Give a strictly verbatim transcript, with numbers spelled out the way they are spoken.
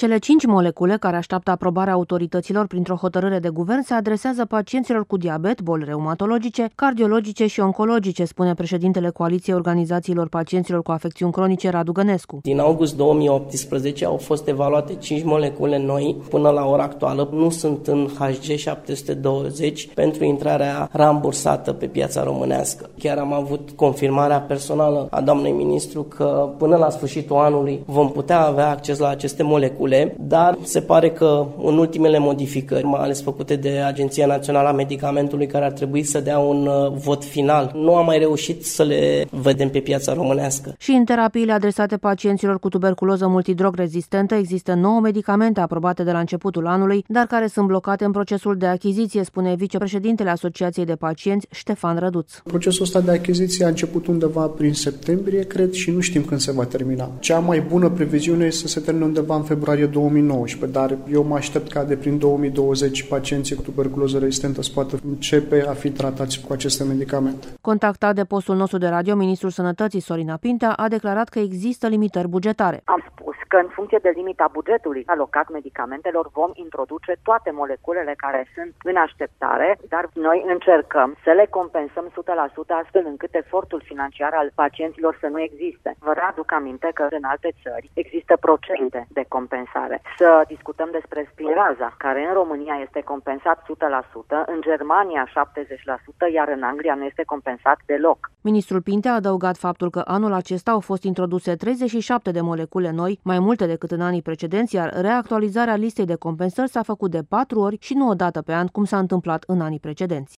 Cele cinci molecule care așteaptă aprobarea autorităților printr-o hotărâre de guvern se adresează pacienților cu diabet, boli reumatologice, cardiologice și oncologice, spune președintele Coaliției Organizațiilor Pacienților cu Afecțiuni Cronice, Radu Gănescu. Din august două mii optsprezece au fost evaluate cinci molecule noi. Până la ora actuală nu sunt în H G șapte sute douăzeci pentru intrarea rambursată pe piața românească. Chiar am avut confirmarea personală a doamnei ministru că până la sfârșitul anului vom putea avea acces la aceste molecule, dar se pare că în ultimele modificări, mai ales făcute de Agenția Națională a Medicamentului, care ar trebui să dea un vot final, nu am mai reușit să le vedem pe piața românească. Și în terapiile adresate pacienților cu tuberculoză multidrog rezistentă există nouă medicamente aprobate de la începutul anului, dar care sunt blocate în procesul de achiziție, spune vicepreședintele Asociației de Pacienți, Ștefan Răduț. Procesul ăsta de achiziție a început undeva prin septembrie, cred, și nu știm când se va termina. Cea mai bună previziune este să se termine undeva în februarie două mii nouăsprezece, dar eu mă aștept ca de prin două mii douăzeci pacienții cu tuberculoză rezistentă să poată începe a fi tratați cu aceste medicamente. Contactat de postul nostru de radio, ministrul Sănătății Sorina Pintea a declarat că există limitări bugetare. Am spus că în funcție de limita bugetului alocat medicamentelor vom introduce toate moleculele care sunt în așteptare, dar noi încercăm să le compensăm o sută la sută astfel încât efortul financiar al pacienților să nu existe. Vă aduc aminte că în alte țări există procente de compensare. Să discutăm despre Spinraza, care în România este compensat o sută la sută, în Germania șaptezeci la sută, iar în Anglia nu este compensat deloc. Ministrul Pintea a adăugat faptul că anul acesta au fost introduse treizeci și șapte de molecule noi, mai multe decât în anii precedenți, iar reactualizarea listei de compensări s-a făcut de patru ori și nu o dată pe an, cum s-a întâmplat în anii precedenți.